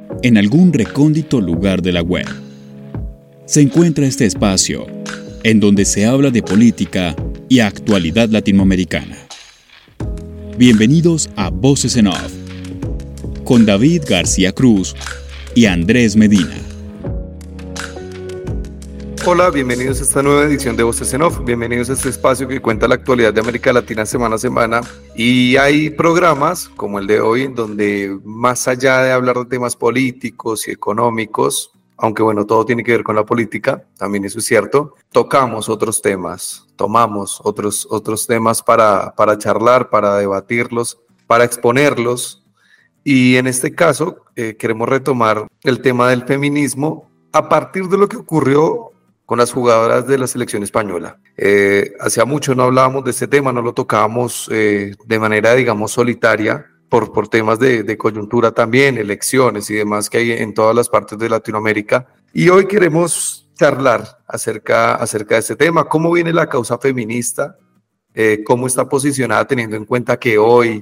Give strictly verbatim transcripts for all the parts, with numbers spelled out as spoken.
en algún recóndito lugar de la web, se encuentra este espacio en donde se habla de política y actualidad latinoamericana. Bienvenidos a Voces en Off, con David García Cruz y Andrés Medina. Hola, bienvenidos a esta nueva edición de Voces en Off, bienvenidos a este espacio que cuenta la actualidad de América Latina semana a semana. Y hay programas como el de hoy en donde, más allá de hablar de temas políticos y económicos, aunque bueno, todo tiene que ver con la política, también eso es cierto, tocamos otros temas, tomamos otros, otros temas para, para charlar, para debatirlos, para exponerlos. Y en este caso eh, queremos retomar el tema del feminismo a partir de lo que ocurrió con las jugadoras de la selección española. Eh, hacía mucho no hablábamos de este tema, no lo tocábamos eh, de manera, digamos, solitaria, por, por temas de, de coyuntura también, elecciones y demás que hay en todas las partes de Latinoamérica. Y hoy queremos charlar acerca, acerca de este tema, cómo viene la causa feminista, eh, cómo está posicionada teniendo en cuenta que hoy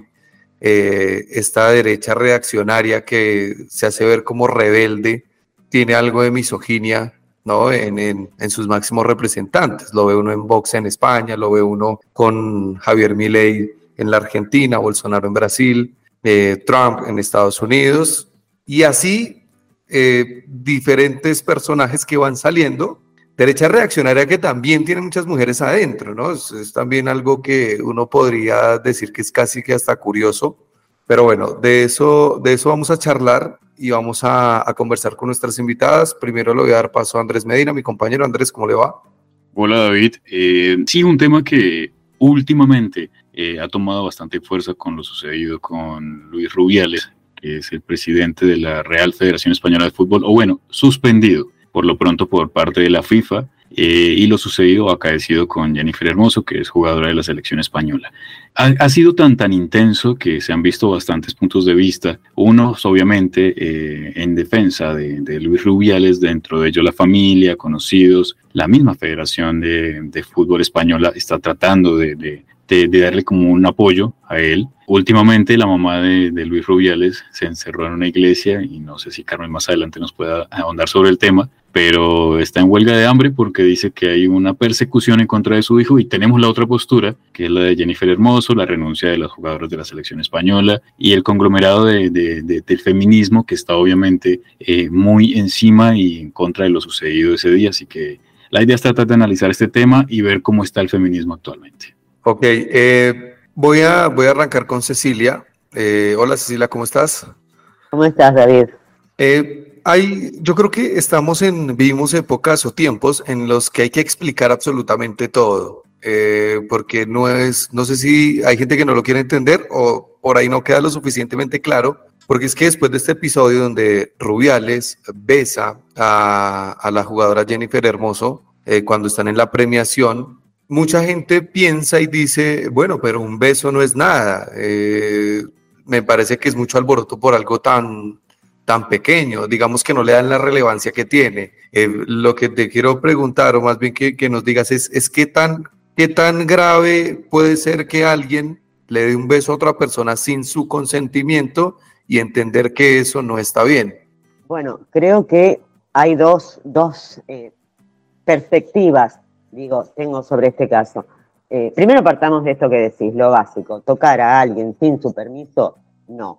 eh, esta derecha reaccionaria que se hace ver como rebelde tiene algo de misoginia, ¿no? En, en, en sus máximos representantes. Lo ve uno en Vox en España, lo ve uno con Javier Milei en la Argentina, Bolsonaro en Brasil, eh, Trump en Estados Unidos, y así eh, diferentes personajes que van saliendo. Derecha reaccionaria que también tiene muchas mujeres adentro, ¿no? Es, es también algo que uno podría decir que es casi que hasta curioso, pero bueno, de eso, de eso vamos a charlar y vamos a, a conversar con nuestras invitadas. Primero le voy a dar paso a Andrés Medina, mi compañero. Andrés, ¿cómo le va? Hola, David. Eh, sí, un tema que últimamente eh, ha tomado bastante fuerza con lo sucedido con Luis Rubiales, que es el presidente de la Real Federación Española de Fútbol, o bueno, suspendido por lo pronto por parte de la FIFA, eh, y lo sucedido o acaecido con Jennifer Hermoso, que es jugadora de la selección española. Ha, ha sido tan tan intenso que se han visto bastantes puntos de vista, unos obviamente eh, en defensa de, de Luis Rubiales, dentro de ello la familia, conocidos, la misma Federación de, de Fútbol Española está tratando de, de, de, de darle como un apoyo a él. Últimamente la mamá de, de Luis Rubiales se encerró en una iglesia y no sé si Carmen más adelante nos pueda ahondar sobre el tema, pero está en huelga de hambre porque dice que hay una persecución en contra de su hijo. Y tenemos la otra postura, que es la de Jennifer Hermoso, la renuncia de las jugadoras de la selección española y el conglomerado de, de, de, del feminismo, que está obviamente eh, muy encima y en contra de lo sucedido ese día. Así que la idea es tratar de analizar este tema y ver cómo está el feminismo actualmente. Ok, eh, voy, a, voy a arrancar con Cecilia. Eh, hola Cecilia, ¿cómo estás? ¿Cómo estás, David? Eh, hay, yo creo que estamos en, vivimos épocas o tiempos en los que hay que explicar absolutamente todo, eh, porque no es, no sé si hay gente que no lo quiere entender o por ahí no queda lo suficientemente claro, porque es que después de este episodio donde Rubiales besa a, a la jugadora Jennifer Hermoso eh, cuando están en la premiación, mucha gente piensa y dice, bueno, pero un beso no es nada, eh, me parece que es mucho alboroto por algo tan... tan pequeño, digamos que no le dan la relevancia que tiene. Eh, lo que te quiero preguntar, o más bien que, que nos digas, es, es qué tan, qué tan grave puede ser que alguien le dé un beso a otra persona sin su consentimiento y entender que eso no está bien. Bueno, creo que hay dos, dos eh, perspectivas, digo, tengo sobre este caso. Eh, primero partamos de esto que decís, lo básico, tocar a alguien sin su permiso, no.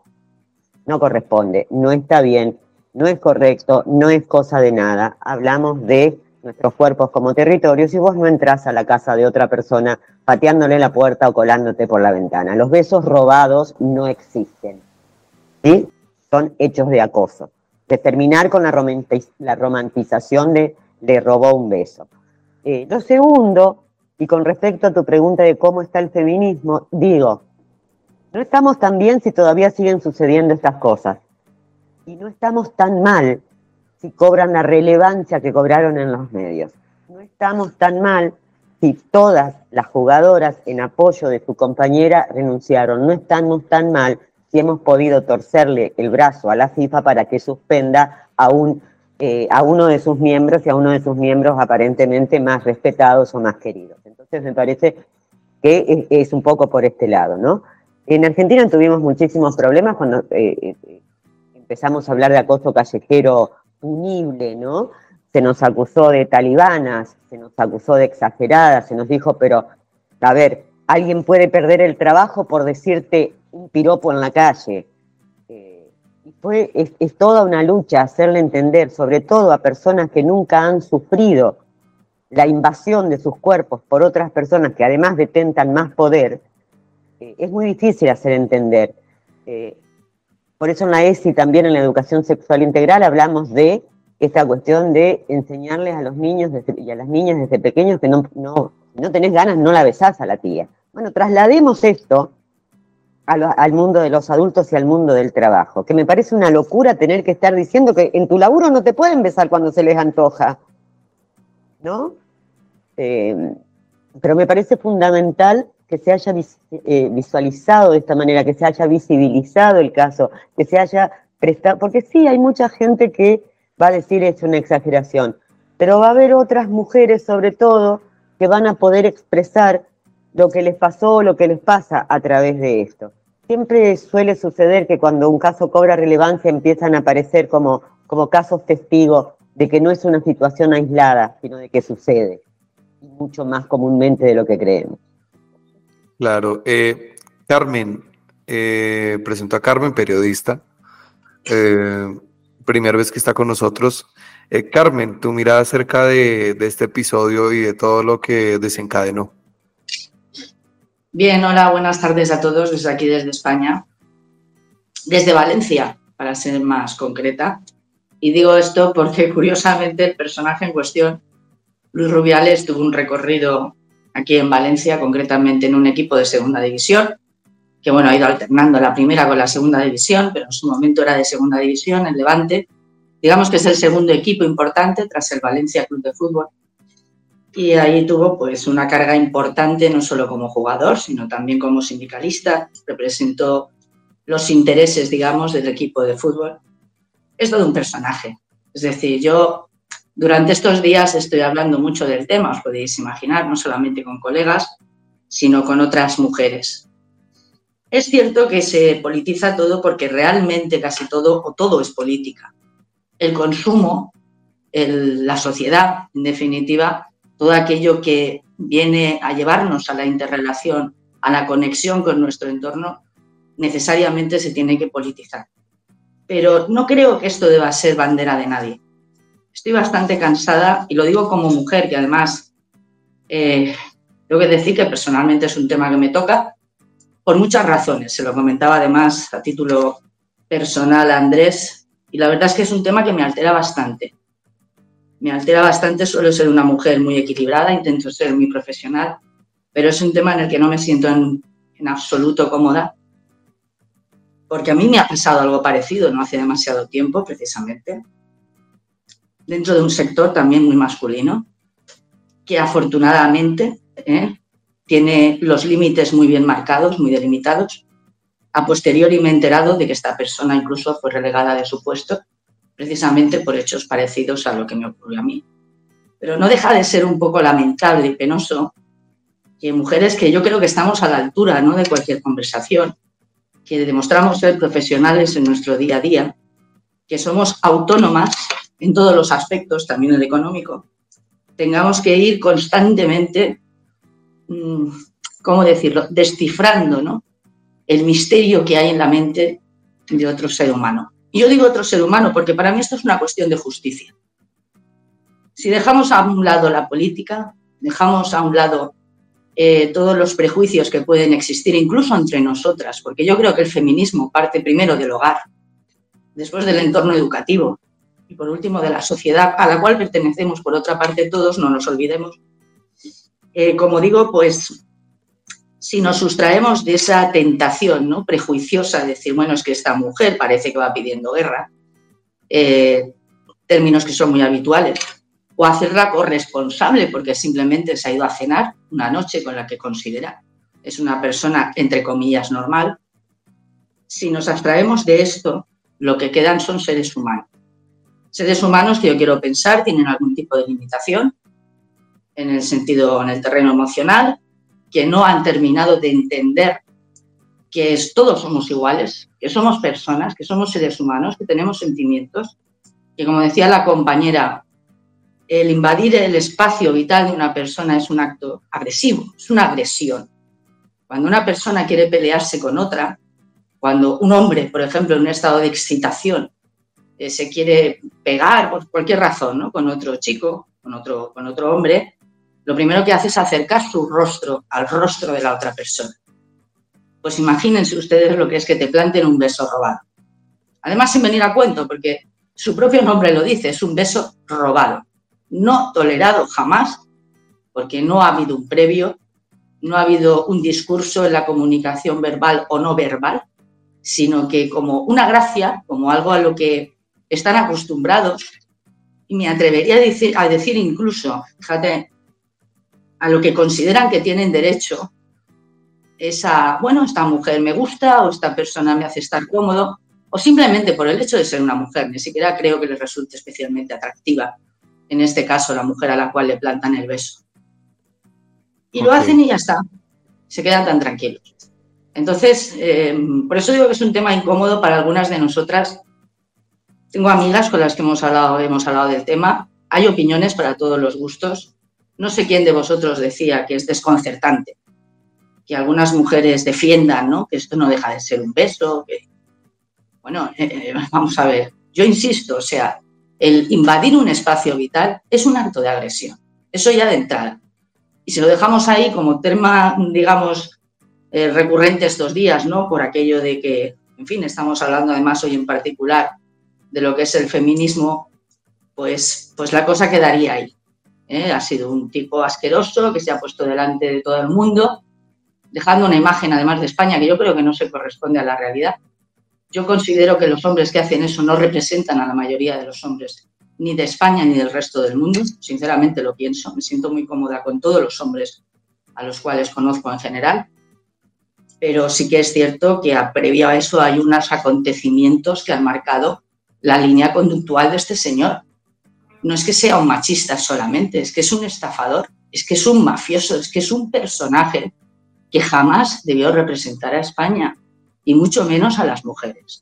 No corresponde, no está bien, no es correcto, no es cosa de nada. Hablamos de nuestros cuerpos como territorios y vos no entrás a la casa de otra persona pateándole la puerta o colándote por la ventana. Los besos robados no existen, ¿sí? Son hechos de acoso. De terminar con la, romantiz- la romantización de le robó un beso. Eh, lo segundo, y con respecto a tu pregunta de cómo está el feminismo, digo, no estamos tan bien si todavía siguen sucediendo estas cosas. Y no estamos tan mal si cobran la relevancia que cobraron en los medios. No estamos tan mal si todas las jugadoras en apoyo de su compañera renunciaron. No estamos tan mal si hemos podido torcerle el brazo a la FIFA para que suspenda a, un, eh, a uno de sus miembros y a uno de sus miembros aparentemente más respetados o más queridos. Entonces me parece que es, es un poco por este lado, ¿no? En Argentina tuvimos muchísimos problemas cuando eh, eh, empezamos a hablar de acoso callejero punible, ¿no? Se nos acusó de talibanas, se nos acusó de exageradas, se nos dijo, pero, a ver, alguien puede perder el trabajo por decirte un piropo en la calle. Eh, y fue, es, es toda una lucha hacerle entender, sobre todo a personas que nunca han sufrido la invasión de sus cuerpos por otras personas que además detentan más poder, eh, es muy difícil hacer entender. Eh, por eso en la E S I, también en la educación sexual integral, hablamos de esta cuestión de enseñarles a los niños desde, y a las niñas desde pequeños que no, no, si no tenés ganas, no la besás a la tía. Bueno, traslademos esto a lo, al mundo de los adultos y al mundo del trabajo, que me parece una locura tener que estar diciendo que en tu laburo no te pueden besar cuando se les antoja, ¿no? Eh, pero me parece fundamental que se haya vis, eh, visualizado de esta manera, que se haya visibilizado el caso, que se haya prestado, porque sí, hay mucha gente que va a decir es una exageración, pero va a haber otras mujeres, sobre todo, que van a poder expresar lo que les pasó, lo que les pasa a través de esto. Siempre suele suceder que cuando un caso cobra relevancia empiezan a aparecer como, como casos testigos de que no es una situación aislada, sino de que sucede, y mucho más comúnmente de lo que creemos. Claro. Eh, Carmen, eh, presento a Carmen, periodista, eh, primera vez que está con nosotros. Eh, Carmen, tu mirada acerca de, de este episodio y de todo lo que desencadenó. Bien, hola, buenas tardes a todos desde aquí, desde España, desde Valencia, para ser más concreta. Y digo esto porque, curiosamente, el personaje en cuestión, Luis Rubiales, tuvo un recorrido aquí en Valencia, concretamente en un equipo de segunda división, que bueno, ha ido alternando la primera con la segunda división, pero en su momento era de segunda división, el Levante. Digamos que es el segundo equipo importante tras el Valencia Club de Fútbol. Y ahí tuvo pues una carga importante, no solo como jugador, sino también como sindicalista. Representó los intereses, digamos, del equipo de fútbol. Es todo un personaje. Es decir, yo durante estos días estoy hablando mucho del tema, os podéis imaginar, no solamente con colegas, sino con otras mujeres. Es cierto que se politiza todo porque realmente casi todo o todo es política. El consumo, el, la sociedad, en definitiva, todo aquello que viene a llevarnos a la interrelación, a la conexión con nuestro entorno, necesariamente se tiene que politizar. Pero no creo que esto deba ser bandera de nadie. Estoy bastante cansada, y lo digo como mujer, que además eh, tengo que decir que personalmente es un tema que me toca, por muchas razones. Se lo comentaba además a título personal a Andrés, y la verdad es que es un tema que me altera bastante. Me altera bastante, suelo ser una mujer muy equilibrada, intento ser muy profesional, pero es un tema en el que no me siento en, en absoluto cómoda, porque a mí me ha pasado algo parecido no hace demasiado tiempo, precisamente, dentro de un sector también muy masculino, que afortunadamente ¿eh? tiene los límites muy bien marcados, muy delimitados. A posteriori me he enterado de que esta persona incluso fue relegada de su puesto, precisamente por hechos parecidos a lo que me ocurrió a mí. Pero no deja de ser un poco lamentable y penoso que mujeres que yo creo que estamos a la altura, ¿no?, de cualquier conversación, que demostramos ser profesionales en nuestro día a día, que somos autónomas en todos los aspectos, también el económico, tengamos que ir constantemente, ¿cómo decirlo?, descifrando, ¿no?, el misterio que hay en la mente de otro ser humano. Y yo digo otro ser humano porque para mí esto es una cuestión de justicia. Si dejamos a un lado la política, dejamos a un lado eh, todos los prejuicios que pueden existir, incluso entre nosotras, porque yo creo que el feminismo parte primero del hogar, después del entorno educativo y por último de la sociedad a la cual pertenecemos, por otra parte todos, no nos olvidemos. Eh, como digo, pues si nos sustraemos de esa tentación, ¿no?, prejuiciosa de decir, bueno, es que esta mujer parece que va pidiendo guerra, eh, términos que son muy habituales, o hacerla corresponsable porque simplemente se ha ido a cenar una noche con la que considera es una persona, entre comillas, normal. Si nos abstraemos de esto, lo que quedan son seres humanos. Seres humanos que yo quiero pensar tienen algún tipo de limitación en el sentido, en el terreno emocional, que no han terminado de entender que es, todos somos iguales, que somos personas, que somos seres humanos, que tenemos sentimientos, que como decía la compañera, el invadir el espacio vital de una persona es un acto agresivo, es una agresión. Cuando una persona quiere pelearse con otra, cuando un hombre, por ejemplo, en un estado de excitación, eh, se quiere pegar por cualquier razón, ¿no?, con otro chico, con otro, con otro hombre, lo primero que hace es acercar su rostro al rostro de la otra persona. Pues imagínense ustedes lo que es que te planten un beso robado. Además, sin venir a cuento, porque su propio nombre lo dice, es un beso robado. No tolerado jamás, porque no ha habido un previo, no ha habido un discurso en la comunicación verbal o no verbal, sino que como una gracia, como algo a lo que están acostumbrados, y me atrevería a decir, a decir incluso, fíjate, a lo que consideran que tienen derecho, es a, bueno, esta mujer me gusta o esta persona me hace estar cómodo, o simplemente por el hecho de ser una mujer, ni siquiera creo que les resulte especialmente atractiva, en este caso la mujer a la cual le plantan el beso. Y okay. Lo hacen y ya está, se quedan tan tranquilos. Entonces, eh, por eso digo que es un tema incómodo para algunas de nosotras. Tengo amigas con las que hemos hablado, hemos hablado del tema, hay opiniones para todos los gustos. No sé quién de vosotros decía que es desconcertante que algunas mujeres defiendan, ¿no?, que esto no deja de ser un beso. Que... Bueno, eh, vamos a ver, yo insisto, o sea, el invadir un espacio vital es un acto de agresión, eso ya de entrada. Y si lo dejamos ahí como tema, digamos, eh, recurrente estos días, ¿no?, por aquello de que, en fin, estamos hablando además hoy en particular de lo que es el feminismo, pues, pues la cosa quedaría ahí. ¿eh? Ha sido un tipo asqueroso que se ha puesto delante de todo el mundo, dejando una imagen además de España que yo creo que no se corresponde a la realidad. Yo considero que los hombres que hacen eso no representan a la mayoría de los hombres, ni de España ni del resto del mundo. Sinceramente lo pienso, me siento muy cómoda con todos los hombres a los cuales conozco en general, pero sí que es cierto que a previo a eso hay unos acontecimientos que han marcado la línea conductual de este señor. No es que sea un machista solamente, es que es un estafador, es que es un mafioso, es que es un personaje que jamás debió representar a España, y mucho menos a las mujeres.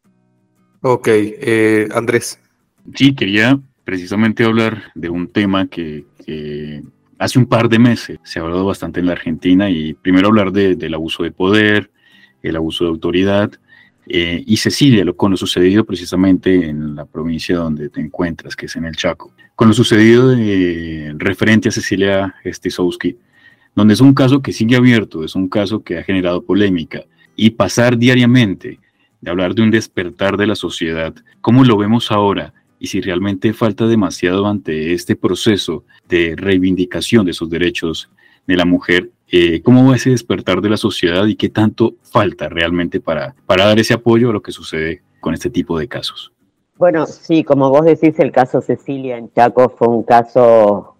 Ok, eh, Andrés. Sí, quería precisamente hablar de un tema que, que hace un par de meses se ha hablado bastante en la Argentina, y primero hablar de, del abuso de poder, el abuso de autoridad, eh, y Cecilia, lo, con lo sucedido precisamente en la provincia donde te encuentras, que es en el Chaco, con lo sucedido de, referente a Cecilia Stysowski, donde es un caso que sigue abierto, es un caso que ha generado polémica, y pasar diariamente de hablar de un despertar de la sociedad, ¿cómo lo vemos ahora? Y si realmente falta demasiado ante este proceso de reivindicación de esos derechos de la mujer, eh, ¿cómo va ese despertar de la sociedad y qué tanto falta realmente para, para dar ese apoyo a lo que sucede con este tipo de casos? Bueno, sí, como vos decís, el caso Cecilia en Chaco fue un caso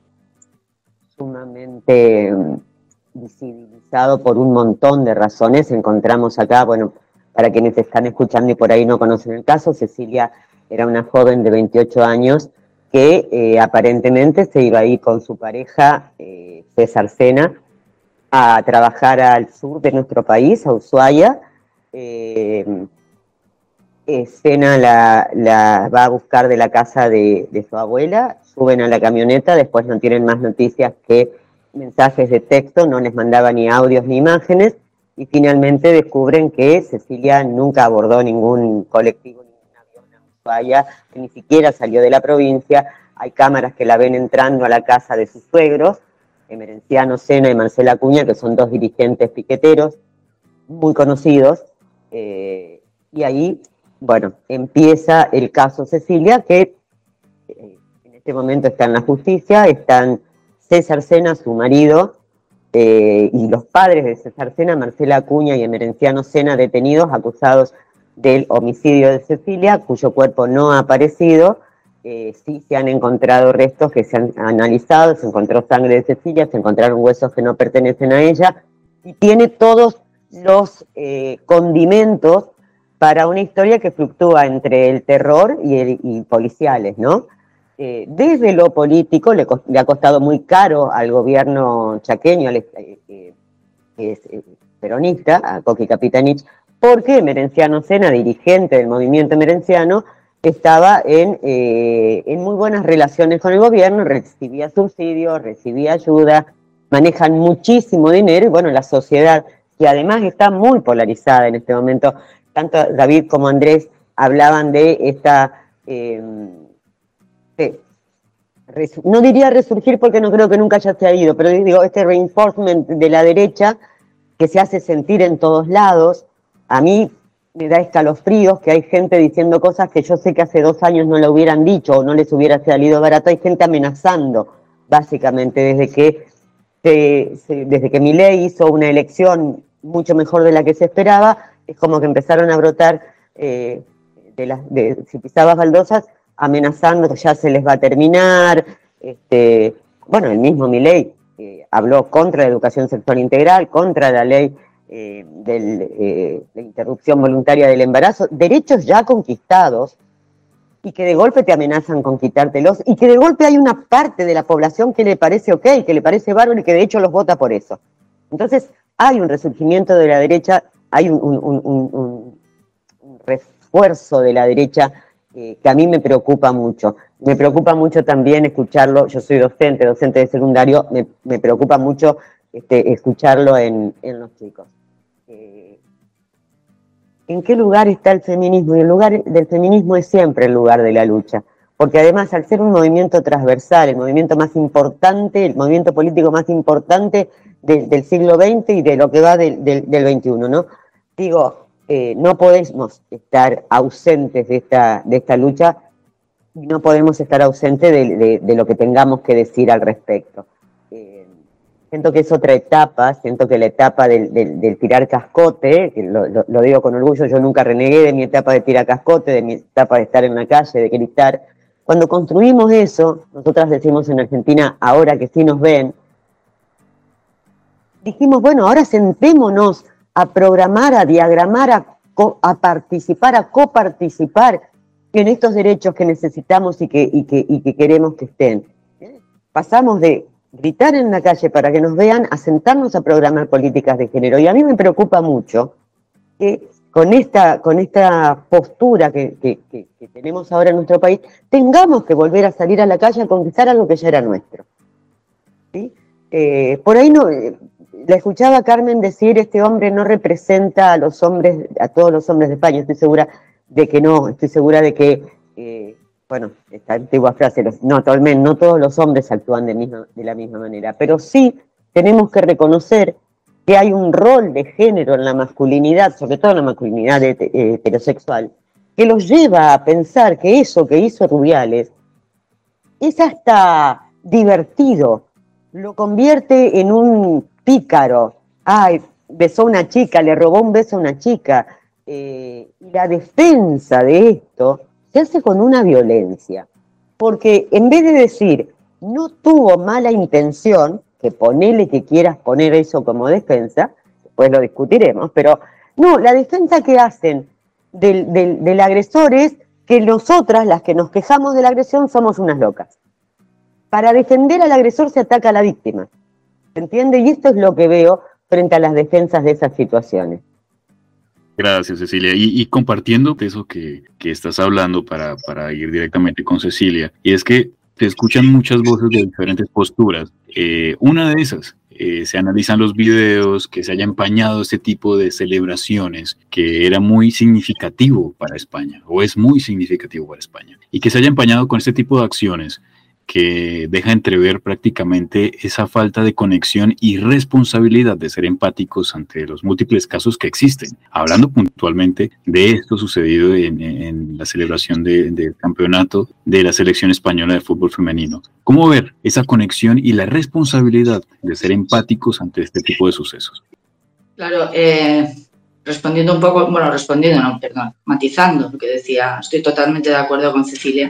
sumamente visibilizado por un montón de razones. Encontramos acá, bueno, para quienes están escuchando y por ahí no conocen el caso, Cecilia era una joven de veintiocho años que eh, aparentemente se iba a ir con su pareja, eh, César Sena, a trabajar al sur de nuestro país, a Ushuaia. Eh, eh, Sena la, la va a buscar de la casa de, de su abuela, suben a la camioneta, después no tienen más noticias que mensajes de texto, no les mandaba ni audios ni imágenes, y finalmente descubren que Cecilia nunca abordó ningún colectivo, ningún avión a Ushuaia, que ni siquiera salió de la provincia. Hay cámaras que la ven entrando a la casa de sus suegros, Emerenciano Sena y Marcela Acuña, que son dos dirigentes piqueteros muy conocidos, eh, y ahí, bueno, empieza el caso Cecilia, que eh, en este momento está en la justicia. Están César Sena, su marido, eh, y los padres de César Sena, Marcela Acuña y Emerenciano Sena, detenidos, acusados del homicidio de Cecilia, cuyo cuerpo no ha aparecido. Eh, sí se han encontrado restos que se han analizado, se encontró sangre de Cecilia, se encontraron huesos que no pertenecen a ella, y tiene todos los eh, condimentos para una historia que fluctúa entre el terror y, el, y policiales, ¿no? Eh, desde lo político le, le ha costado muy caro al gobierno chaqueño, al, eh, eh, eh, peronista, a Coqui Capitanich, porque Emerenciano Sena, dirigente del movimiento emerenciano, estaba en, eh, en muy buenas relaciones con el gobierno, recibía subsidios, recibía ayuda, manejan muchísimo dinero y bueno, la sociedad, que además está muy polarizada en este momento, tanto David como Andrés hablaban de esta, eh, de, res, no diría resurgir porque no creo que nunca haya se ha ido, pero digo, este reinforcement de la derecha que se hace sentir en todos lados. A mí me da escalofríos que hay gente diciendo cosas que yo sé que hace dos años no lo hubieran dicho o no les hubiera salido barato. Hay gente amenazando, básicamente, desde que, se, se, desde que Milei hizo una elección mucho mejor de la que se esperaba, es como que empezaron a brotar, eh, de las, de, si pisabas baldosas, amenazando que ya se les va a terminar. Este, bueno, el mismo Milei eh, habló contra la educación sexual integral, contra la ley Eh, del, eh, de interrupción voluntaria del embarazo, derechos ya conquistados y que de golpe te amenazan con quitártelos y que de golpe hay una parte de la población que le parece ok, que le parece bárbaro y que de hecho los vota por eso. Entonces hay un resurgimiento de la derecha, hay un, un, un, un, un refuerzo de la derecha eh, que a mí me preocupa mucho. Me preocupa mucho también escucharlo, yo soy docente, docente de secundario, me, me preocupa mucho este, escucharlo en, en los chicos. Eh, ¿En qué lugar está el feminismo? Y el lugar del feminismo es siempre el lugar de la lucha, porque además al ser un movimiento transversal, el movimiento más importante, el movimiento político más importante de, del siglo veinte y de lo que va del, del, del veintiuno, ¿no? Digo, eh, no podemos estar ausentes de esta, de esta lucha, no podemos estar ausentes de, de, de lo que tengamos que decir al respecto. Eh, Siento que es otra etapa, siento que la etapa del, del, del tirar cascote, que lo, lo, lo digo con orgullo, yo nunca renegué de mi etapa de tirar cascote, de mi etapa de estar en la calle, de gritar. Cuando construimos eso, nosotras decimos en Argentina, ahora que sí nos ven, dijimos, bueno, ahora sentémonos a programar, a diagramar, a, co, a participar, a coparticipar en estos derechos que necesitamos y que, y que, y que queremos que estén. Pasamos de gritar en la calle para que nos vean, a sentarnos a programar políticas de género. Y a mí me preocupa mucho que con esta, con esta postura que, que, que, que tenemos ahora en nuestro país, tengamos que volver a salir a la calle a conquistar algo que ya era nuestro. ¿Sí? Eh, por ahí no, eh, la escuchaba a Carmen decir, este hombre no representa a los hombres, a todos los hombres de España. Estoy segura de que no, estoy segura de que... Eh, bueno, esta antigua frase, no, totalmente, no todos los hombres actúan de, misma, de la misma manera, pero sí tenemos que reconocer que hay un rol de género en la masculinidad, sobre todo en la masculinidad de, eh, heterosexual, que los lleva a pensar que eso que hizo Rubiales es hasta divertido, lo convierte en un pícaro. Ay, besó a una chica, le robó un beso a una chica, eh, y la defensa de esto se hace con una violencia, porque en vez de decir, no tuvo mala intención, que ponele que quieras poner eso como defensa, después lo discutiremos, pero no, la defensa que hacen del, del, del agresor es que nosotras, las que nos quejamos de la agresión, somos unas locas. Para defender al agresor se ataca a la víctima, ¿se entiende? Y esto es lo que veo frente a las defensas de esas situaciones. Gracias, Cecilia. Y, y compartiendo eso que, que estás hablando para, para ir directamente con Cecilia, y es que se escuchan muchas voces de diferentes posturas. Eh, una de esas, eh, se analizan los videos, que se haya empañado este tipo de celebraciones, que era muy significativo para España, o es muy significativo para España, y que se haya empañado con este tipo de acciones que deja entrever prácticamente esa falta de conexión y responsabilidad de ser empáticos ante los múltiples casos que existen. Hablando puntualmente de esto sucedido en, en la celebración de, del campeonato de la selección española de fútbol femenino. ¿Cómo ver esa conexión y la responsabilidad de ser empáticos ante este tipo de sucesos? Claro, eh, respondiendo un poco, bueno, respondiendo, no, perdón, matizando lo que decía, estoy totalmente de acuerdo con Cecilia.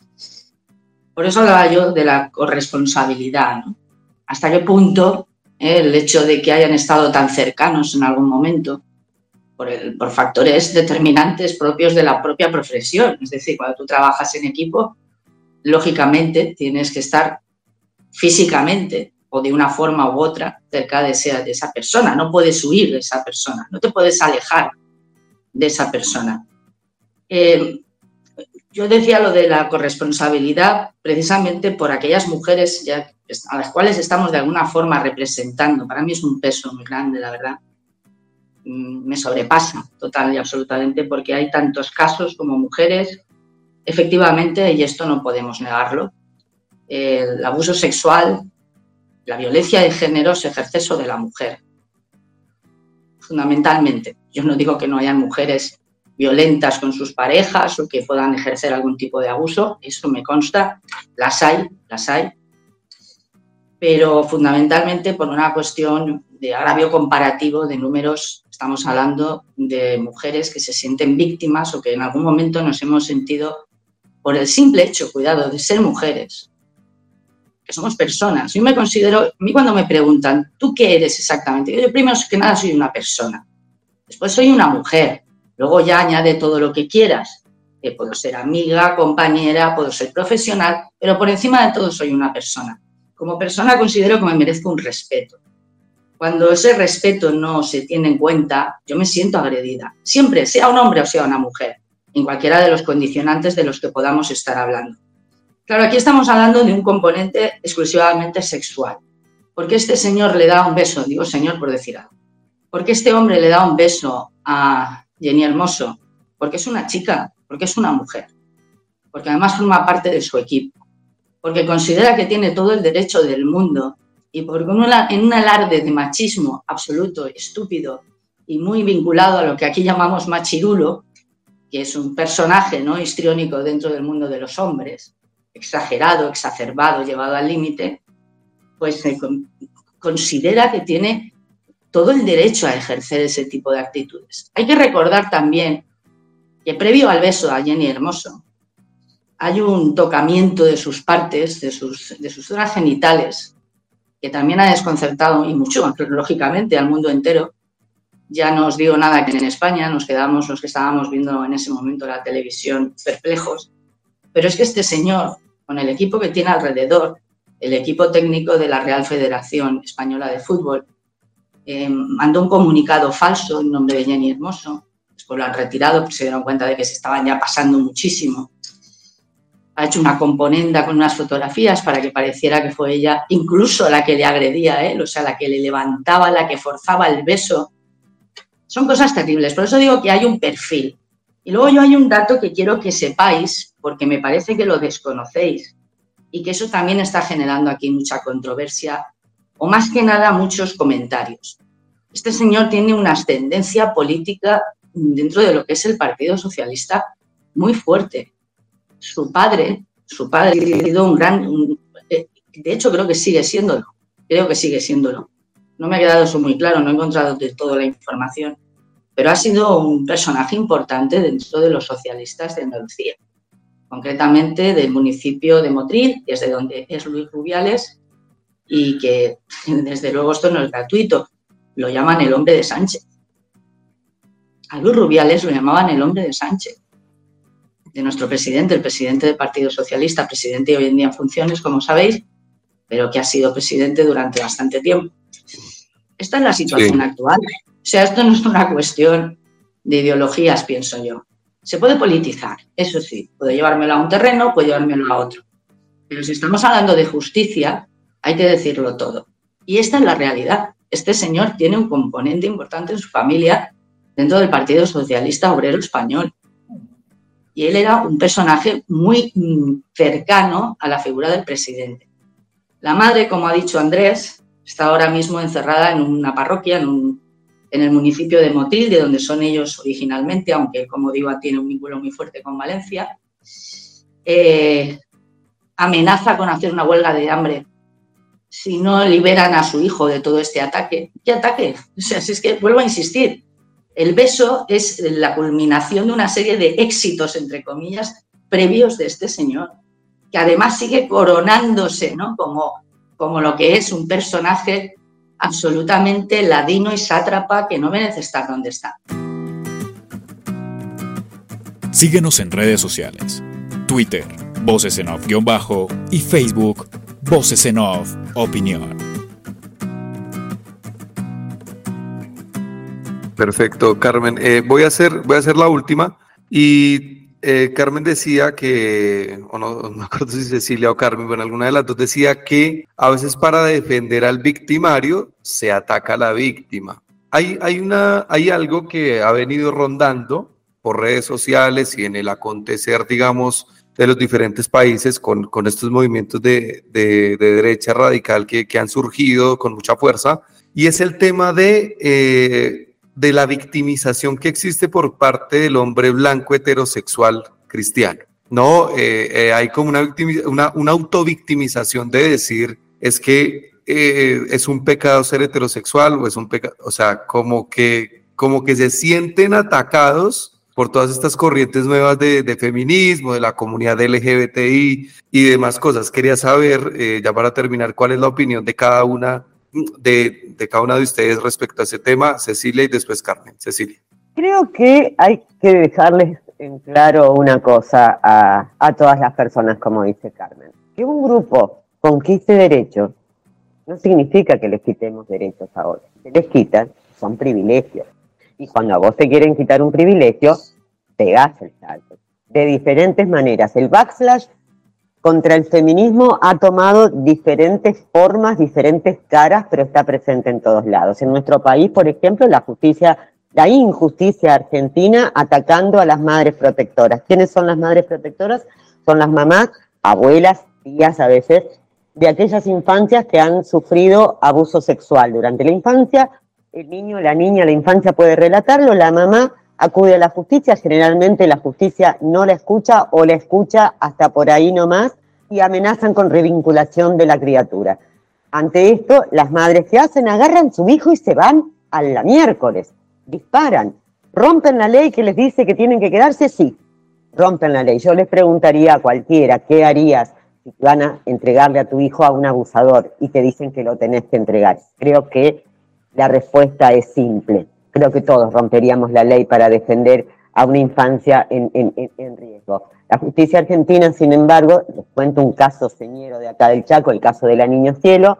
Por eso hablaba yo de la corresponsabilidad, ¿no? ¿Hasta qué punto eh, el hecho de que hayan estado tan cercanos en algún momento por, el, por factores determinantes propios de la propia profesión? Es decir, cuando tú trabajas en equipo, lógicamente tienes que estar físicamente o de una forma u otra cerca de esa, de esa persona. No puedes huir de esa persona, no te puedes alejar de esa persona. Eh, yo decía lo de la corresponsabilidad precisamente por aquellas mujeres ya, a las cuales estamos de alguna forma representando. Para mí es un peso muy grande, la verdad. Me sobrepasa total y absolutamente porque hay tantos casos como mujeres, efectivamente, y esto no podemos negarlo. El abuso sexual, la violencia de género se ejerce sobre la mujer, fundamentalmente. Yo no digo que no hayan mujeres violentas con sus parejas o que puedan ejercer algún tipo de abuso, eso me consta, las hay, las hay, pero fundamentalmente por una cuestión de agravio comparativo de números, estamos hablando de mujeres que se sienten víctimas o que en algún momento nos hemos sentido, por el simple hecho, cuidado, de ser mujeres, que somos personas. Yo me considero, a mí cuando me preguntan, ¿tú qué eres exactamente? Yo primero que nada soy una persona, después soy una mujer, luego ya añade todo lo que quieras, que puedo ser amiga, compañera, puedo ser profesional, pero por encima de todo soy una persona. Como persona considero que me merezco un respeto. Cuando ese respeto no se tiene en cuenta, yo me siento agredida, siempre, sea un hombre o sea una mujer, en cualquiera de los condicionantes de los que podamos estar hablando. Claro, aquí estamos hablando de un componente exclusivamente sexual. ¿Por qué este señor le da un beso? Digo señor por decir algo. ¿Por qué este hombre le da un beso a Jenny Hermoso? Porque es una chica, porque es una mujer, porque además forma parte de su equipo, porque considera que tiene todo el derecho del mundo y porque en un alarde de machismo absoluto, estúpido y muy vinculado a lo que aquí llamamos machirulo, que es un personaje no histriónico dentro del mundo de los hombres, exagerado, exacerbado, llevado al límite, pues se considera que tiene todo el derecho a ejercer ese tipo de actitudes. Hay que recordar también que previo al beso a Jenny Hermoso hay un tocamiento de sus partes, de sus, de sus zonas genitales, que también ha desconcertado y mucho, lógicamente, al mundo entero. Ya no os digo nada que en España nos quedamos los que estábamos viendo en ese momento la televisión perplejos, pero es que este señor, con el equipo que tiene alrededor, el equipo técnico de la Real Federación Española de Fútbol, eh, mandó un comunicado falso en nombre de Jenny Hermoso, después lo han retirado porque se dieron cuenta de que se estaban ya pasando muchísimo. Ha hecho una componenda con unas fotografías para que pareciera que fue ella, incluso la que le agredía a él, o sea, la que le levantaba, la que forzaba el beso. Son cosas terribles, por eso digo que hay un perfil. Y luego yo hay un dato que quiero que sepáis, porque me parece que lo desconocéis, y que eso también está generando aquí mucha controversia, o más que nada muchos comentarios. Este señor tiene una ascendencia política dentro de lo que es el Partido Socialista muy fuerte. Su padre, su padre ha sido un gran, un, de hecho creo que sigue siéndolo, creo que sigue siéndolo. No me ha quedado eso muy claro, no he encontrado de toda la información, pero ha sido un personaje importante dentro de los socialistas de Andalucía, concretamente del municipio de Motril, que es de donde es Luis Rubiales, y que desde luego esto no es gratuito, lo llaman el hombre de Sánchez. A Luis Rubiales lo llamaban el hombre de Sánchez, de nuestro presidente, el presidente del Partido Socialista, presidente hoy en día en funciones, como sabéis, pero que ha sido presidente durante bastante tiempo. Esta es la situación sí. actual. O sea, esto no es una cuestión de ideologías, pienso yo. Se puede politizar, eso sí. Puedo llevármelo a un terreno, puedo llevármelo a otro. Pero si estamos hablando de justicia, hay que decirlo todo. Y esta es la realidad. Este señor tiene un componente importante en su familia dentro del Partido Socialista Obrero Español. Y él era un personaje muy cercano a la figura del presidente. La madre, como ha dicho Andrés, está ahora mismo encerrada en una parroquia, en, un, en el municipio de Motril, de donde son ellos originalmente, aunque, como digo, tiene un vínculo muy fuerte con Valencia. Eh, amenaza con hacer una huelga de hambre si no liberan a su hijo de todo este ataque. ¿Qué ataque? O sea, si es que vuelvo a insistir, el beso es la culminación de una serie de éxitos, entre comillas, previos de este señor, que además sigue coronándose, ¿no? como, como lo que es un personaje absolutamente ladino y sátrapa que no merece estar donde está. Síguenos en redes sociales, Twitter, Voces en Off-Bajo y Facebook, Voces en Off Opinión. Perfecto, Carmen. Eh, voy a hacer, voy a hacer la última. Y eh, Carmen decía que, o no, no me acuerdo si Cecilia o Carmen, bueno, alguna de las dos decía que a veces para defender al victimario se ataca a la víctima. Hay, hay, una, hay algo que ha venido rondando por redes sociales y en el acontecer, digamos, de los diferentes países con, con estos movimientos de, de, de derecha radical que, que han surgido con mucha fuerza, y es el tema de, eh, de la victimización que existe por parte del hombre blanco heterosexual cristiano. No, eh, eh, hay como una, una, una autovictimización de decir, es que eh, es un pecado ser heterosexual, o es un pecado, o sea, como que, como que se sienten atacados por todas estas corrientes nuevas de, de feminismo, de la comunidad L G B T I y demás cosas. Quería saber, eh, ya para terminar, cuál es la opinión de cada una de, de cada una de ustedes respecto a ese tema. Cecilia y después Carmen. Cecilia. Creo que hay que dejarles en claro una cosa a, a todas las personas, como dice Carmen. Que un grupo conquiste derechos no significa que les quitemos derechos a otros. Se les quitan, son privilegios. Y cuando a vos te quieren quitar un privilegio, pegás el salto. De diferentes maneras. El backslash contra el feminismo ha tomado diferentes formas, diferentes caras, pero está presente en todos lados. En nuestro país, por ejemplo, la justicia, la injusticia argentina atacando a las madres protectoras. ¿Quiénes son las madres protectoras? Son las mamás, abuelas, tías a veces, de aquellas infancias que han sufrido abuso sexual durante la infancia. El niño, la niña, la infancia puede relatarlo, la mamá acude a la justicia, generalmente la justicia no la escucha o la escucha hasta por ahí nomás y amenazan con revinculación de la criatura. Ante esto, las madres ¿qué hacen? Agarran su hijo y se van a la miércoles, disparan, rompen la ley que les dice que tienen que quedarse, sí, rompen la ley. Yo les preguntaría a cualquiera, ¿qué harías si van a entregarle a tu hijo a un abusador y te dicen que lo tenés que entregar? Creo que la respuesta es simple. Creo que todos romperíamos la ley para defender a una infancia en, en, en riesgo. La justicia argentina, sin embargo, les cuento un caso señero de acá del Chaco, el caso de la Niño Cielo.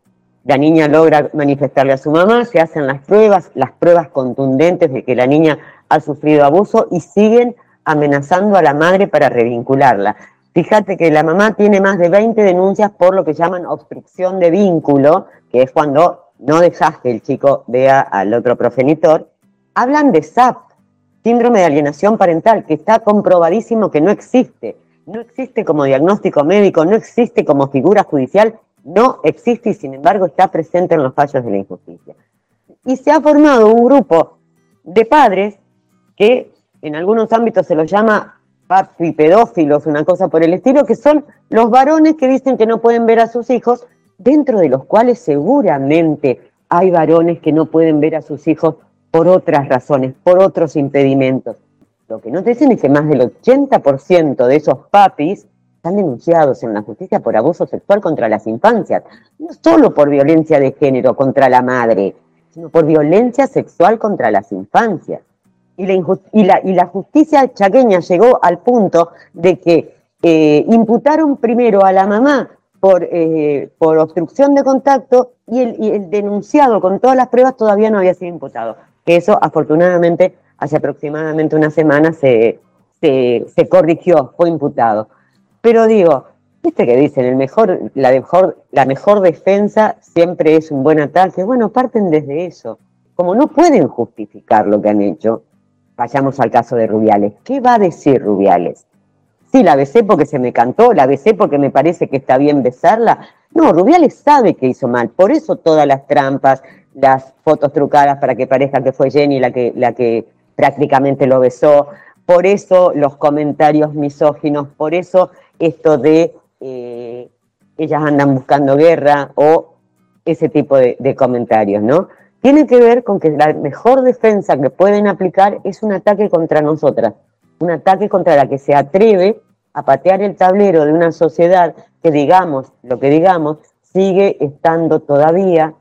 La niña logra manifestarle a su mamá, se hacen las pruebas, las pruebas contundentes de que la niña ha sufrido abuso y siguen amenazando a la madre para revincularla. Fíjate que la mamá tiene más de veinte denuncias por lo que llaman obstrucción de vínculo, que es cuando no dejas que el chico vea al otro progenitor. Hablan de S A P, síndrome de alienación parental, que está comprobadísimo que no existe. No existe como diagnóstico médico, no existe como figura judicial, no existe y sin embargo está presente en los fallos de la injusticia. Y se ha formado un grupo de padres que en algunos ámbitos se los llama papi pedófilos, una cosa por el estilo, que son los varones que dicen que no pueden ver a sus hijos, dentro de los cuales seguramente hay varones que no pueden ver a sus hijos por otras razones, por otros impedimentos. Lo que no te dicen es que más del ochenta por ciento de esos papis están denunciados en la justicia por abuso sexual contra las infancias, no solo por violencia de género contra la madre, sino por violencia sexual contra las infancias. Y la, y la, y la justicia chaqueña llegó al punto de que eh, imputaron primero a la mamá por, eh, por obstrucción de contacto y el, y el denunciado con todas las pruebas todavía no había sido imputado. Que eso, afortunadamente, hace aproximadamente una semana se, se, se corrigió, fue imputado. Pero digo, ¿viste que dicen? El mejor, la, mejor, la mejor defensa siempre es un buen ataque. Bueno, parten desde eso. Como no pueden justificar lo que han hecho, vayamos al caso de Rubiales. ¿Qué va a decir Rubiales? Sí, la besé porque se me cantó, la besé porque me parece que está bien besarla. No, Rubiales sabe que hizo mal, por eso todas las trampas, las fotos trucadas para que parezca que fue Jenny la que, la que prácticamente lo besó, por eso los comentarios misóginos, por eso esto de eh, ellas andan buscando guerra o ese tipo de, de comentarios, ¿no? Tiene que ver con que la mejor defensa que pueden aplicar es un ataque contra nosotras, un ataque contra la que se atreve a patear el tablero de una sociedad que, digamos lo que digamos, sigue estando todavía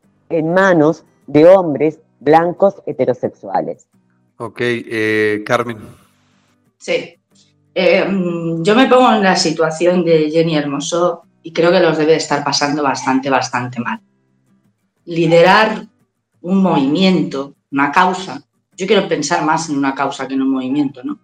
en manos de hombres blancos heterosexuales. Ok, eh, Carmen. Sí, eh, yo me pongo en la situación de Jenny Hermoso y creo que los debe de estar pasando bastante, bastante mal. Liderar un movimiento una causa. Yo quiero pensar más en una causa que en un movimiento, ¿no?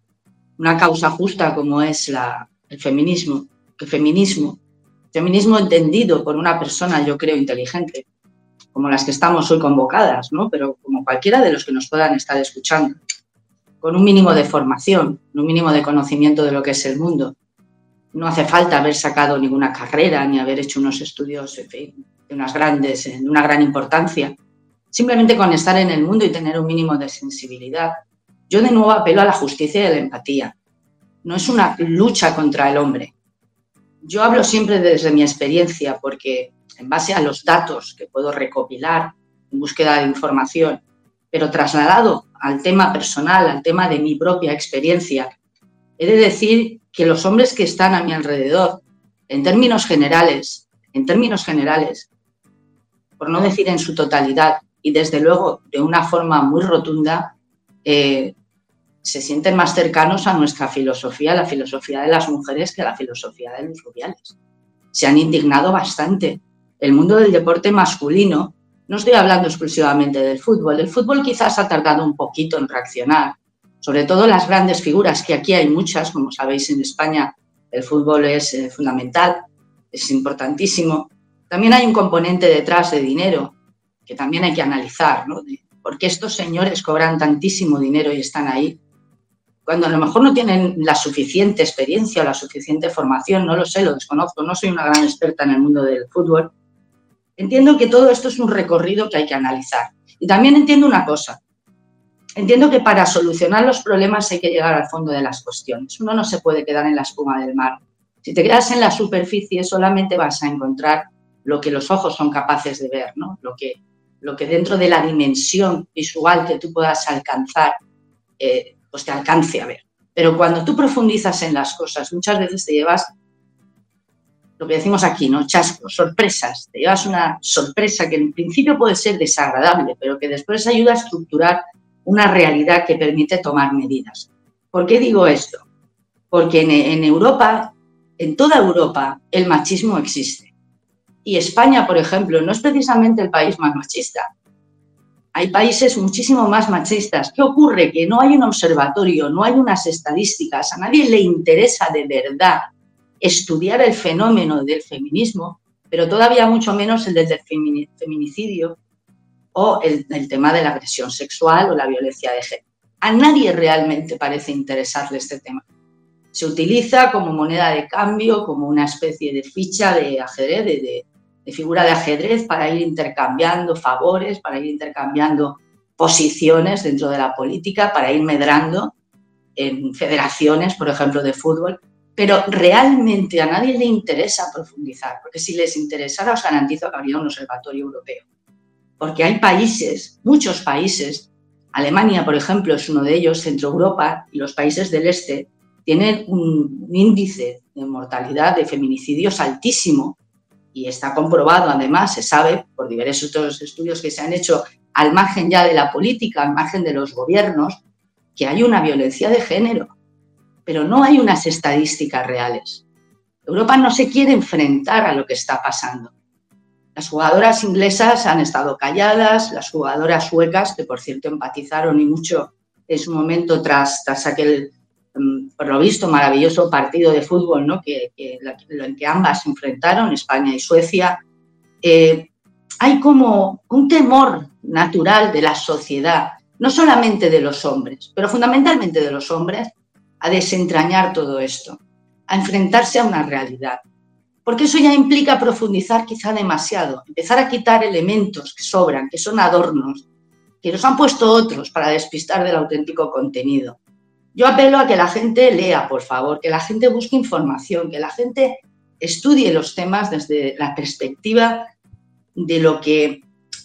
Una causa justa como es la, el feminismo. El feminismo, feminismo entendido por una persona, yo creo, inteligente, como las que estamos hoy convocadas, ¿no? Pero como cualquiera de los que nos puedan estar escuchando, con un mínimo de formación, un mínimo de conocimiento de lo que es el mundo. No hace falta haber sacado ninguna carrera ni haber hecho unos estudios, en fin, de unas grandes, de una gran importancia. Simplemente con estar en el mundo y tener un mínimo de sensibilidad. Yo de nuevo apelo a la justicia y a la empatía. No es una lucha contra el hombre. Yo hablo siempre desde mi experiencia porque en base a los datos que puedo recopilar en búsqueda de información, pero trasladado al tema personal, al tema de mi propia experiencia, he de decir que los hombres que están a mi alrededor, en términos generales, en términos generales, por no decir en su totalidad, y desde luego de una forma muy rotunda, eh, se sienten más cercanos a nuestra filosofía, la filosofía de las mujeres, que a la filosofía de los Rubiales. Se han indignado bastante. El mundo del deporte masculino, no estoy hablando exclusivamente del fútbol, el fútbol quizás ha tardado un poquito en reaccionar, sobre todo las grandes figuras, que aquí hay muchas, como sabéis en España el fútbol es eh, fundamental, es importantísimo. También hay un componente detrás de dinero, que también hay que analizar, ¿no? De por qué estos señores cobran tantísimo dinero y están ahí, cuando a lo mejor no tienen la suficiente experiencia o la suficiente formación, no lo sé, lo desconozco, no soy una gran experta en el mundo del fútbol. Entiendo que todo esto es un recorrido que hay que analizar. Y también entiendo una cosa, entiendo que para solucionar los problemas hay que llegar al fondo de las cuestiones. Uno no se puede quedar en la espuma del mar. Si te quedas en la superficie solamente vas a encontrar lo que los ojos son capaces de ver, ¿no? Lo que, lo que dentro de la dimensión visual que tú puedas alcanzar, eh, pues te alcance a ver. Pero cuando tú profundizas en las cosas, muchas veces te llevas lo que decimos aquí, ¿no? Chascos, sorpresas. Te llevas una sorpresa que en principio puede ser desagradable, pero que después ayuda a estructurar una realidad que permite tomar medidas. ¿Por qué digo esto? Porque en, en Europa, en toda Europa, el machismo existe. Y España, por ejemplo, no es precisamente el país más machista. Hay países muchísimo más machistas. ¿Qué ocurre? Que no hay un observatorio, no hay unas estadísticas. A nadie le interesa de verdad estudiar el fenómeno del feminismo, pero todavía mucho menos el del feminicidio o el, el tema de la agresión sexual o la violencia de género. A nadie realmente parece interesarle este tema. Se utiliza como moneda de cambio, como una especie de ficha de ajedrez, de, de, de figura de ajedrez para ir intercambiando favores, para ir intercambiando posiciones dentro de la política, para ir medrando en federaciones, por ejemplo, de fútbol. Pero realmente a nadie le interesa profundizar, porque si les interesara os garantizo que habría un observatorio europeo. Porque hay países, muchos países, Alemania, por ejemplo, es uno de ellos, Centro Europa y los países del este, tienen un índice de mortalidad de feminicidios altísimo y está comprobado, además, se sabe por diversos estudios que se han hecho al margen ya de la política, al margen de los gobiernos, que hay una violencia de género, pero no hay unas estadísticas reales. Europa no se quiere enfrentar a lo que está pasando. Las jugadoras inglesas han estado calladas, las jugadoras suecas, que por cierto empatizaron y mucho en su momento tras, tras aquel, por lo visto, maravilloso partido de fútbol, ¿no? que, que, en que ambas se enfrentaron, España y Suecia. Eh, hay como un temor natural de la sociedad, no solamente de los hombres, pero fundamentalmente de los hombres, a desentrañar todo esto, a enfrentarse a una realidad. Porque eso ya implica profundizar quizá demasiado, empezar a quitar elementos que sobran, que son adornos, que nos han puesto otros para despistar del auténtico contenido. Yo apelo a que la gente lea, por favor, que la gente busque información, que la gente estudie los temas desde la perspectiva de lo que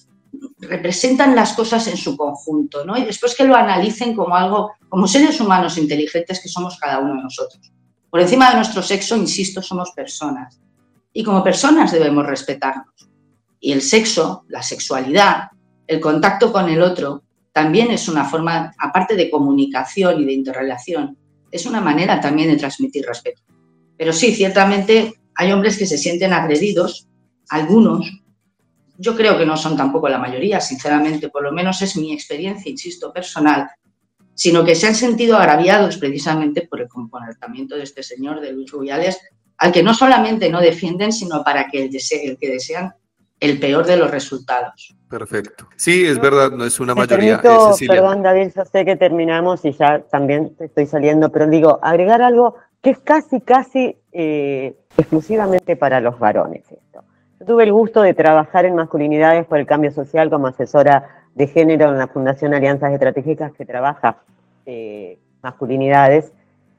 representan las cosas en su conjunto, ¿no? Y después que lo analicen como algo, como seres humanos inteligentes que somos cada uno de nosotros. Por encima de nuestro sexo, insisto, somos personas. Y como personas debemos respetarnos. Y el sexo, la sexualidad, el contacto con el otro, también es una forma, aparte de comunicación y de interrelación, es una manera también de transmitir respeto. Pero sí, ciertamente hay hombres que se sienten agredidos, algunos, yo creo que no son tampoco la mayoría, sinceramente, por lo menos es mi experiencia, insisto, personal, sino que se han sentido agraviados precisamente por el comportamiento de este señor, de Luis Rubiales, al que no solamente no defienden, sino para que el, dese- el que desean el peor de los resultados. Perfecto. Sí, es verdad, no es una Me mayoría. permito, Eh, Cecilia. perdón David, yo sé que terminamos y ya también te estoy saliendo, pero digo, agregar algo que es casi, casi eh, exclusivamente para los varones esto. Yo tuve el gusto de trabajar en Masculinidades por el Cambio Social como asesora de género en la Fundación Alianzas Estratégicas que trabaja eh, masculinidades.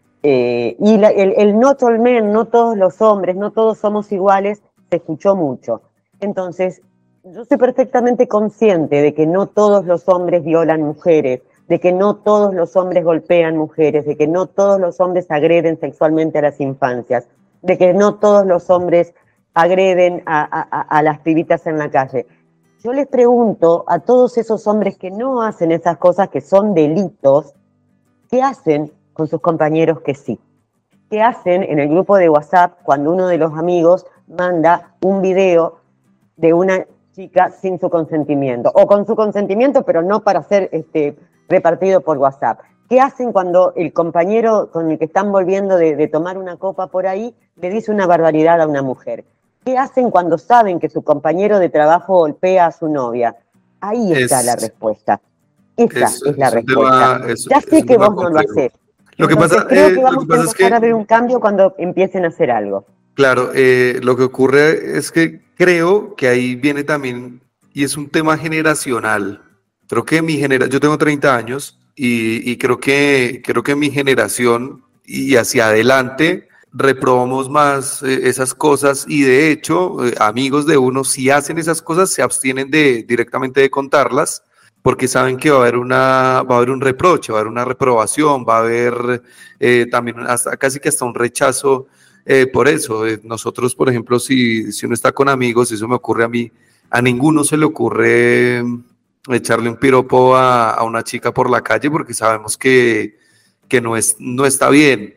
Eh, y la, el, el not all men, no todos los hombres, no todos somos iguales, se escuchó mucho. Entonces, yo soy perfectamente consciente de que no todos los hombres violan mujeres, de que no todos los hombres golpean mujeres, de que no todos los hombres agreden sexualmente a las infancias, de que no todos los hombres agreden a, a, a las pibitas en la calle. Yo les pregunto a todos esos hombres que no hacen esas cosas que son delitos, ¿qué hacen con sus compañeros que sí? ¿Qué hacen en el grupo de WhatsApp cuando uno de los amigos manda un video de una chica sin su consentimiento? O con su consentimiento, pero no para ser este, repartido por WhatsApp. ¿Qué hacen cuando el compañero con el que están volviendo de, de tomar una copa por ahí le dice una barbaridad a una mujer? ¿Qué hacen cuando saben que su compañero de trabajo golpea a su novia? Ahí está Es- la respuesta. Esa es- es la es un respuesta. tema- es- ya es sé un que tema vos no lo complejo. hacés. Lo que Entonces, pasa, creo eh, que lo vamos que pasa a es empezar que, a ver un cambio cuando empiecen a hacer algo. claro, eh, lo que ocurre es que creo que ahí viene también, y es un tema generacional. Creo que mi generación, yo tengo treinta años y, y creo que, creo que mi generación y hacia adelante reprobamos más eh, esas cosas y de hecho eh, amigos de uno si hacen esas cosas se abstienen de directamente de contarlas porque saben que va a haber una va a haber un reproche, va a haber una reprobación, va a haber eh, también hasta casi que hasta un rechazo eh, por eso. Eh, nosotros, por ejemplo, si, si uno está con amigos, eso me ocurre a mí, a ninguno se le ocurre echarle un piropo a, a una chica por la calle porque sabemos que, que no, es, no está bien.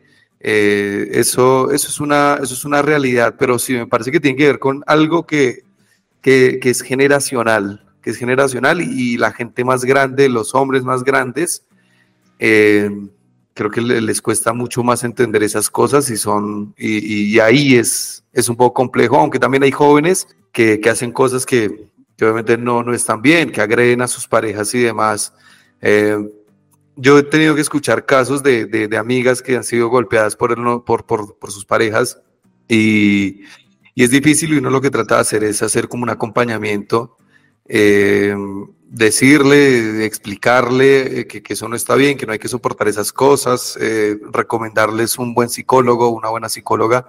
Eh, eso, eso, es una, eso es una realidad, pero sí me parece que tiene que ver con algo que, que, que es generacional, que es generacional y, y la gente más grande, los hombres más grandes, eh, creo que le- les cuesta mucho más entender esas cosas y son y, y ahí es, es un poco complejo, aunque también hay jóvenes que, que hacen cosas que, que obviamente no, no están bien, que agreden a sus parejas y demás. Eh, yo he tenido que escuchar casos de, de, de amigas que han sido golpeadas por, el, no- por, por, por sus parejas y, y es difícil y uno lo que trata de hacer es hacer como un acompañamiento, eh, decirle, explicarle eh, que, que eso no está bien, que no hay que soportar esas cosas, eh, recomendarles un buen psicólogo, una buena psicóloga,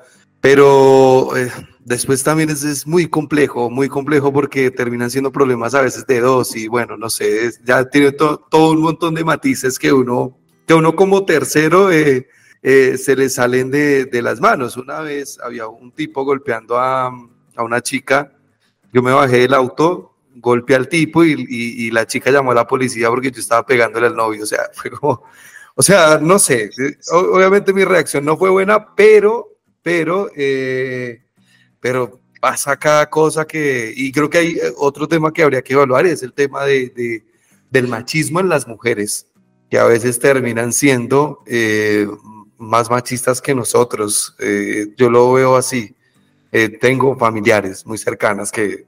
pero eh, después también es, es muy complejo, muy complejo porque terminan siendo problemas a veces de dos y bueno, no sé, es- ya tiene to- todo un montón de matices que uno, que uno como tercero eh, eh, se le salen de, de las manos. Una vez había un tipo golpeando a, a una chica, yo me bajé del auto, golpeé al tipo y, y, y la chica llamó a la policía porque yo estaba pegándole al novio, o sea, fue como, o sea, no sé, eh, o- obviamente mi reacción no fue buena, pero pero, eh, pero pasa cada cosa que, y creo que hay eh, otro tema que habría que evaluar, y es el tema de, de- del machismo en las mujeres, que a veces terminan siendo eh, más machistas que nosotros. Eh, yo lo veo así. Eh, tengo familiares muy cercanas que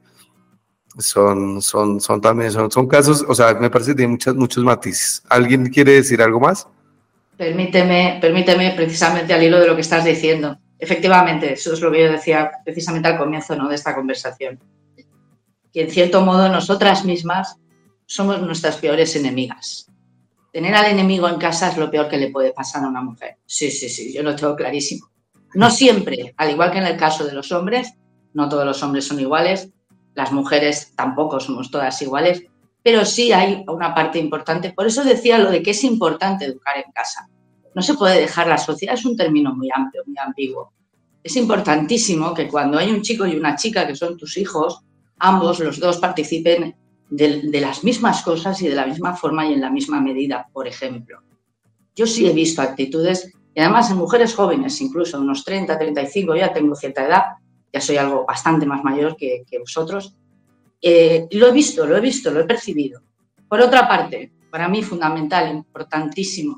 son, son, son también, son, son casos, o sea, me parece que tiene muchas, muchos matices. ¿Alguien quiere decir algo más? Permíteme, permíteme precisamente al hilo de lo que estás diciendo. Efectivamente, eso es lo que yo decía precisamente al comienzo, ¿no?, de esta conversación. Que en cierto modo nosotras mismas somos nuestras peores enemigas. Tener al enemigo en casa es lo peor que le puede pasar a una mujer. Sí, sí, sí, yo lo tengo clarísimo. No siempre, al igual que en el caso de los hombres, no todos los hombres son iguales, las mujeres tampoco somos todas iguales, pero sí hay una parte importante. Por eso decía lo de que es importante educar en casa. No se puede dejar, la sociedad es un término muy amplio, muy ambiguo. Es importantísimo que cuando hay un chico y una chica que son tus hijos, ambos, los dos, participen de, de las mismas cosas y de la misma forma y en la misma medida, por ejemplo. Yo sí he visto actitudes, y además en mujeres jóvenes, incluso unos treinta, treinta y cinco, ya tengo cierta edad, ya soy algo bastante más mayor que, que vosotros, Eh, y lo he visto, lo he visto, lo he percibido. Por otra parte, para mí fundamental, importantísimo,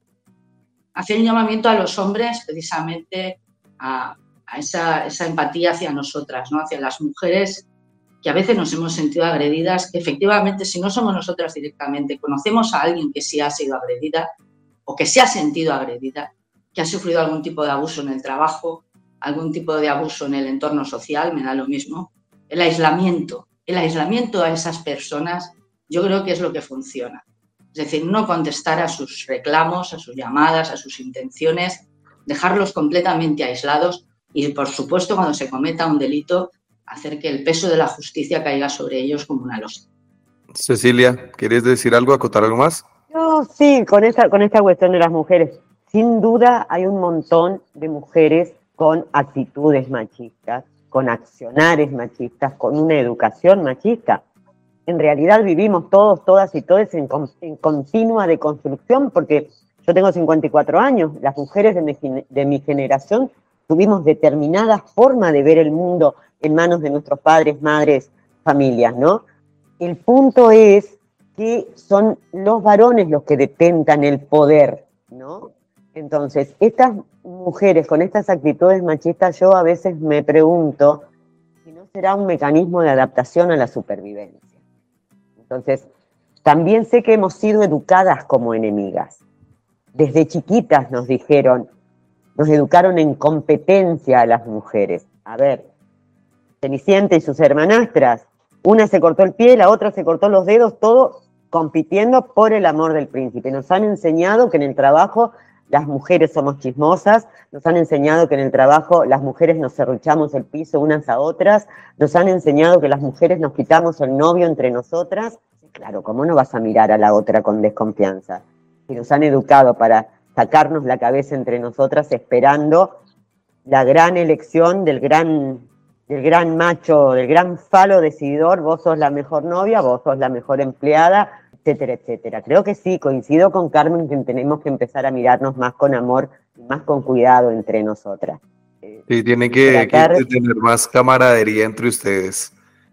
hacer un llamamiento a los hombres precisamente a, a esa, esa empatía hacia nosotras, ¿no? Hacia las mujeres que a veces nos hemos sentido agredidas, que efectivamente si no somos nosotras directamente, conocemos a alguien que sí ha sido agredida o que se ha sentido agredida, que ha sufrido algún tipo de abuso en el trabajo, algún tipo de abuso en el entorno social, me da lo mismo. El aislamiento, el aislamiento a esas personas yo creo que es lo que funciona. Es decir, no contestar a sus reclamos, a sus llamadas, a sus intenciones, dejarlos completamente aislados y, por supuesto, cuando se cometa un delito, hacer que el peso de la justicia caiga sobre ellos como una losa. Cecilia, ¿quieres decir algo, acotar algo más? No, sí, con esta, con esta cuestión de las mujeres. Sin duda hay un montón de mujeres con actitudes machistas, con accionares machistas, con una educación machista. En realidad vivimos todos, todas y todes en, en continua deconstrucción, porque yo tengo cincuenta y cuatro años, las mujeres de mi, de mi generación tuvimos determinada forma de ver el mundo en manos de nuestros padres, madres, familias, ¿no? El punto es que son los varones los que detentan el poder, ¿no? Entonces, estas mujeres con estas actitudes machistas, yo a veces me pregunto si no será un mecanismo de adaptación a la supervivencia. Entonces, también sé que hemos sido educadas como enemigas. Desde chiquitas nos dijeron, nos educaron en competencia a las mujeres. A ver, Cenicienta y sus hermanastras, una se cortó el pie, la otra se cortó los dedos, todo compitiendo por el amor del príncipe. Nos han enseñado que en el trabajo las mujeres somos chismosas, nos han enseñado que en el trabajo las mujeres nos serruchamos el piso unas a otras, nos han enseñado que las mujeres nos quitamos el novio entre nosotras. Claro, ¿cómo no vas a mirar a la otra con desconfianza? Si nos han educado para sacarnos la cabeza entre nosotras esperando la gran elección del gran, del gran macho, del gran falo decididor, vos sos la mejor novia, vos sos la mejor empleada, etcétera, etcétera. Creo que sí, coincido con Carmen que tenemos que empezar a mirarnos más con amor y más con cuidado entre nosotras. Sí, tienen que, tratar... que tener más camaradería entre ustedes.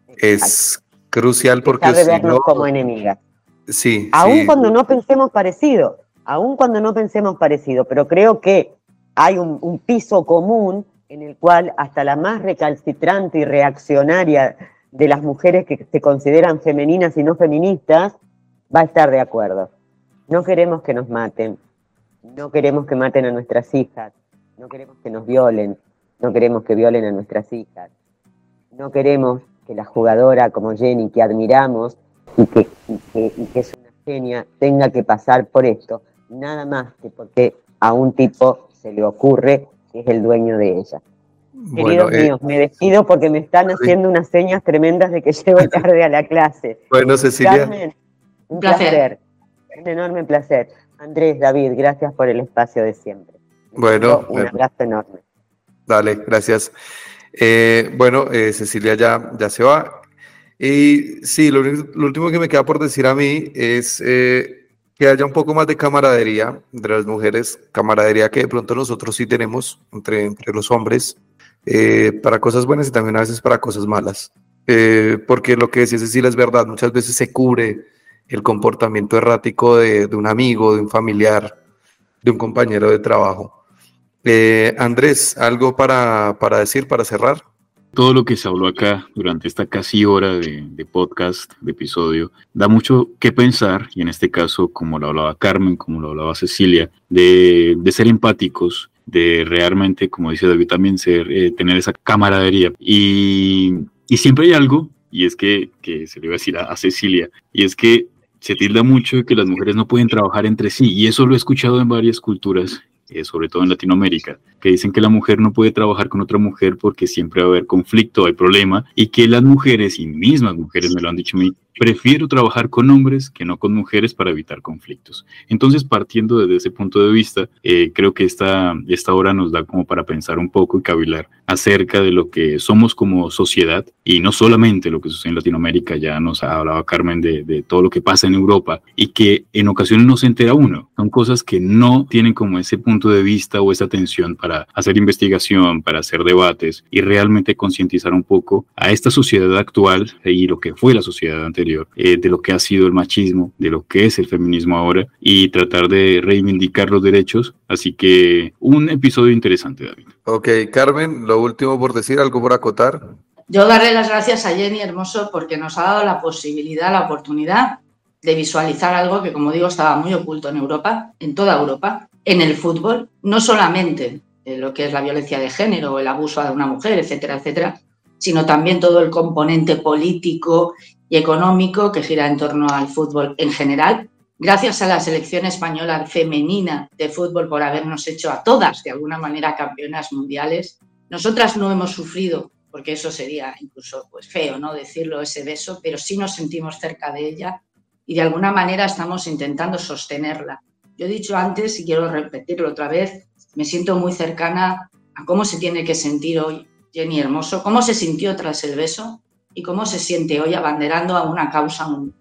Es crucial porque de vernos si no, como enemigas. Sí. Aún sí. cuando no pensemos parecido, aún cuando no pensemos parecido, pero creo que hay un, un piso común en el cual hasta la más recalcitrante y reaccionaria de las mujeres que se consideran femeninas y no feministas va a estar de acuerdo. No queremos que nos maten, no queremos que maten a nuestras hijas, no queremos que nos violen, no queremos que violen a nuestras hijas, no queremos que la jugadora como Jenny, que admiramos y que, y que, y que es una genia, tenga que pasar por esto, nada más que porque a un tipo se le ocurre que es el dueño de ella. Bueno, Queridos eh, míos, me despido porque me están haciendo unas señas tremendas de que llego tarde a la clase. Bueno, Cecilia. Carmen, un placer. placer, un enorme placer. Andrés, David, gracias por el espacio de siempre. Les bueno, un abrazo enorme. Dale, gracias. Eh, bueno, eh, Cecilia ya, ya se va. Y sí, lo, lo último que me queda por decir a mí es eh, que haya un poco más de camaradería entre las mujeres, camaradería que de pronto nosotros sí tenemos entre, entre los hombres, eh, para cosas buenas y también a veces para cosas malas. Eh, porque lo que decía Cecilia es verdad, muchas veces se cubre el comportamiento errático de, de un amigo, de un familiar, de un compañero de trabajo. Eh, Andrés, ¿algo para, para decir, para cerrar? Todo lo que se habló acá durante esta casi hora de, de podcast, de episodio, da mucho que pensar, y en este caso, como lo hablaba Carmen, como lo hablaba Cecilia, de, de ser empáticos, de realmente, como dice David, también ser, eh, tener esa camaradería. Y, y siempre hay algo, y es que, que se le iba a decir a, a Cecilia, y es que se tilda mucho de que las mujeres no pueden trabajar entre sí, y eso lo he escuchado en varias culturas, Eh, sobre todo en Latinoamérica, que dicen que la mujer no puede trabajar con otra mujer porque siempre va a haber conflicto, hay problema, y que las mujeres, y mismas mujeres me lo han dicho a mí, prefiero trabajar con hombres que no con mujeres para evitar conflictos. Entonces, partiendo desde ese punto de vista, eh, creo que esta, esta hora nos da como para pensar un poco y cavilar acerca de lo que somos como sociedad, y no solamente lo que sucede en Latinoamérica. Ya nos ha hablado Carmen de, de todo lo que pasa en Europa y que en ocasiones no se entera uno. Son cosas que no tienen como ese punto de vista o esa atención para hacer investigación, para hacer debates y realmente concientizar un poco a esta sociedad actual y lo que fue la sociedad anterior. Eh, de lo que ha sido el machismo, de lo que es el feminismo ahora, y tratar de reivindicar los derechos. Así que un episodio interesante, David. Ok, Carmen, lo último por decir, algo por acotar. Yo darle las gracias a Jenny Hermoso porque nos ha dado la posibilidad, la oportunidad de visualizar algo que, como digo, estaba muy oculto en Europa, en toda Europa, en el fútbol, no solamente en lo que es la violencia de género o el abuso de una mujer, etcétera, etcétera, sino también todo el componente político y económico que gira en torno al fútbol en general. Gracias a la selección española femenina de fútbol por habernos hecho a todas, de alguna manera, campeonas mundiales. Nosotras no hemos sufrido, porque eso sería incluso pues, feo, ¿no?, decirlo, ese beso, pero sí nos sentimos cerca de ella y de alguna manera estamos intentando sostenerla. Yo he dicho antes, y quiero repetirlo otra vez, me siento muy cercana a cómo se tiene que sentir hoy Jenny Hermoso, cómo se sintió tras el beso y cómo se siente hoy abanderando a una causa, un,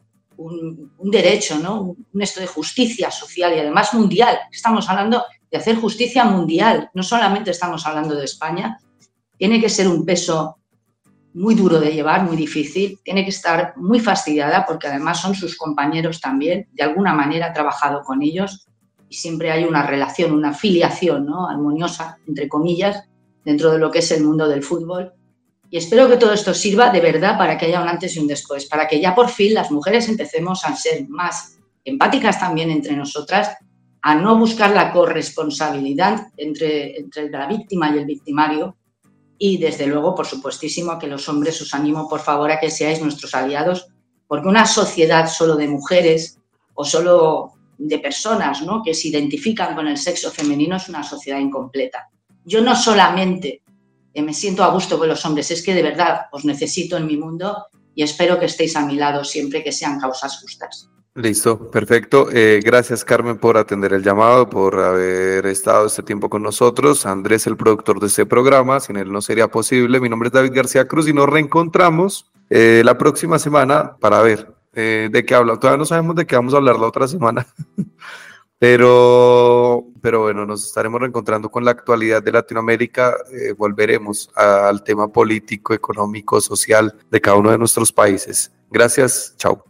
un, un derecho, ¿no? Un, un esto de justicia social y además mundial. Estamos hablando de hacer justicia mundial, no solamente estamos hablando de España. Tiene que ser un peso muy duro de llevar, muy difícil, tiene que estar muy fastidiada porque además son sus compañeros también, de alguna manera ha trabajado con ellos y siempre hay una relación, una filiación, ¿no?, armoniosa, entre comillas, dentro de lo que es el mundo del fútbol. Y espero que todo esto sirva de verdad para que haya un antes y un después, para que ya por fin las mujeres empecemos a ser más empáticas también entre nosotras, a no buscar la corresponsabilidad entre, entre la víctima y el victimario y, desde luego, por supuestísimo, a que los hombres os animo, por favor, a que seáis nuestros aliados, porque una sociedad solo de mujeres o solo de personas, ¿no?, que se identifican con el sexo femenino es una sociedad incompleta. Yo no solamente me siento a gusto con los hombres, es que de verdad os necesito en mi mundo y espero que estéis a mi lado siempre que sean causas justas. Listo, perfecto. Eh, gracias, Carmen, por atender el llamado, por haber estado este tiempo con nosotros. Andrés, el productor de este programa, sin él no sería posible. Mi nombre es David García Cruz y nos reencontramos eh, la próxima semana para ver eh, de qué habla. Todavía no sabemos de qué vamos a hablar la otra semana. Pero, pero bueno, nos estaremos reencontrando con la actualidad de Latinoamérica, eh, volveremos a, al tema político, económico, social de cada uno de nuestros países. Gracias, chao.